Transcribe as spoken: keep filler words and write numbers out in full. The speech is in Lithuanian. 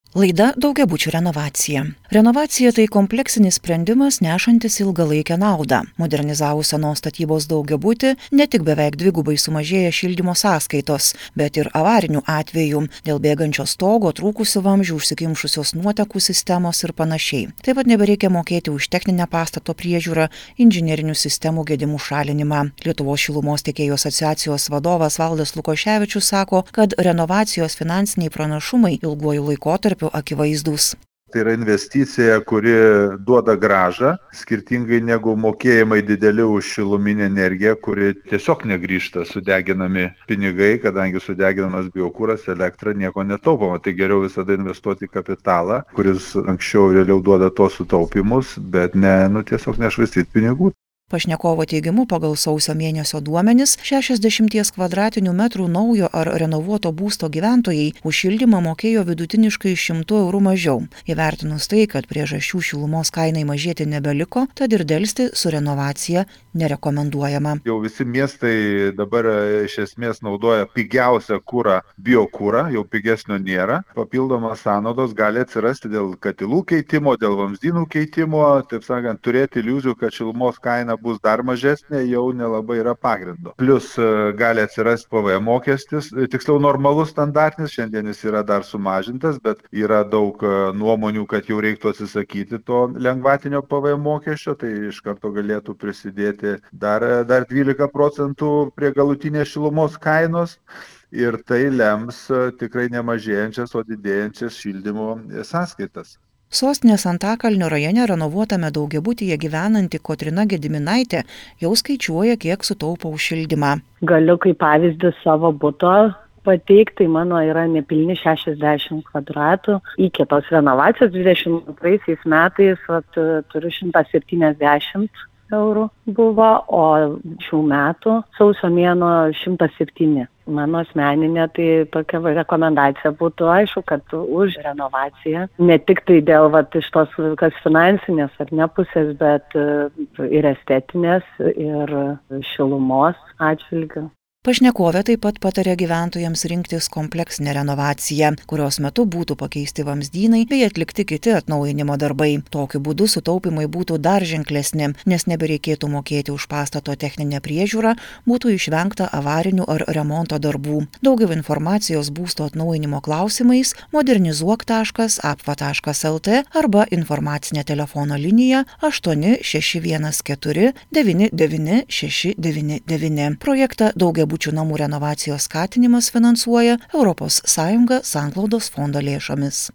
Laida daugiabučių renovacija. Renovacija tai kompleksinis sprendimas nešantis ilgalaikę naudą. Modernizavus senos statybos daugiabutį ne tik beveik dvigubai sumažėja šildymo sąskaitos, bet ir avarinių atvejų dėl bėgančio stogo, trūkusių vamzdžių, užsikimšusios nuotekų sistemos ir panašiai. Taip pat nebereikia mokėti už techninę pastato priežiūrą, inžinerinių sistemų gedimų šalinimą. Lietuvos šilumos tiekėjų asociacijos vadovas Valdas Lukoševičius sako, kad renovacijos finansiniai pranašumai ilguoju laikotarpiu akivaizdūs. Tai yra investicija, kuri duoda grąžą, skirtingai negu mokėjimai dideli už šiluminę energiją, kuri tiesiog negrįžta sudeginami pinigai, kadangi sudeginamas biokuras, elektra, nieko netaupoma. Tai geriau visada investuoti į kapitalą, kuris anksčiau vėliau duoda tos sutaupimus, bet ne, nu, tiesiog nešvaistyti pinigų. Pašnekovo teigimu, pagal sausio mėnesio duomenis, šešiasdešimties kvadratinių metrų naujo ar renovuoto būsto gyventojai už šildymą mokėjo vidutiniškai šimtu eurų mažiau. Įvertinus tai, kad priežasčių šilumos kainai mažėti nebeliko, tad ir delsti su renovacija nerekomenduojama. Jau visi miestai dabar iš esmės naudoja pigiausią kurą, biokūrą, jau pigesnio nėra. Papildomos sąnaudos gali atsirasti dėl katilų keitimo, dėl vamzdynų keitimo, taip sakant, turėti iliuzijų, kad šilumos kaina bus dar mažesnė, jau nelabai yra pagrindo. Plius gali atsirasti P V M mokestis, tiksliau normalus standartinis, šiandien jis yra dar sumažintas, bet yra daug nuomonių, kad jau reiktų atsisakyti to lengvatinio P V M mokesčio, tai iš karto galėtų prisidėti dar, dar dvylika procentų prie galutinės šilumos kainos. Ir tai lems tikrai nemažėjančias, o didėjančias šildymo sąskaitas. Sostinės Antakalnio rajone renovuotame daugiabutyje gyvenanti Kotryna Gediminaitė jau skaičiuoja, kiek sutaupo už šildymą. Galiu kaip pavyzdį savo buto pateikti, mano yra nepilni šešiasdešimt kvadratų. Iki tos renovacijos dvidešimt antraisiais metais vat, turiu šimtą septyniasdešimt eurų buvo, o šių metų sausio mėnuo šimtas septyni. Mano asmeninė tai tokia rekomendacija būtų, aišku, kad už renovaciją, ne tik tai dėl vat, iš tos kas finansinės ar ne pusės, bet ir estetinės, ir šilumos atžvilgių. Pašnekovė taip pat patarė gyventojams rinktis kompleksinę renovaciją, kurios metu būtų pakeisti vamzdynai bei atlikti kiti atnaujinimo darbai. Tokiu būdu sutaupimai būtų dar ženklesni, nes nebereikėtų mokėti už pastato techninę priežiūrą, būtų išvengta avarinių ar remonto darbų. Daugiau informacijos būsto atnaujinimo klausimais modernizuok taškas apva taškas lt arba informacinė telefono linija aštuoni šeši vienas keturi devyni devyni šeši devyni devyni. Projektą daugiabučių Daugiabučių namų renovacijos skatinimas finansuoja Europos Sąjunga sanglaudos fondo lėšomis.